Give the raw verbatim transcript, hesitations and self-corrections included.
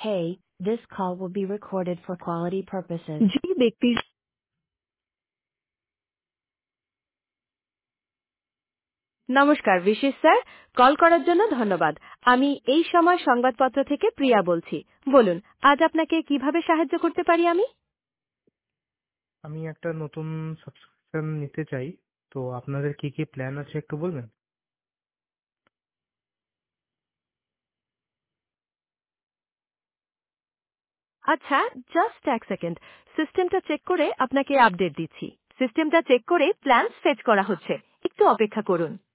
Hey, this call will be recorded for quality purposes. যে ব্যক্তি নমস্কার বিশেষ স্যার, কল করার জন্য ধন্যবাদ। আমি এই সময় সংবাদপত্র থেকে প্রিয়া বলছি। বলুন, আজ আপনাকে কিভাবে সাহায্য করতে পারি আমি? আমি একটা নতুন সাবস্ক্রিপশন নিতে চাই, তো আপনাদের কি কি প্ল্যান আছে একটু বলবেন? আচ্ছা, জাস্ট এক সেকেন্ড। সিস্টেমটা চেক করে আপনাকে আপডেট দিচ্ছি। সিস্টেমটা চেক করে প্ল্যান ফেচ করা হচ্ছে। একটু অপেক্ষা করুন।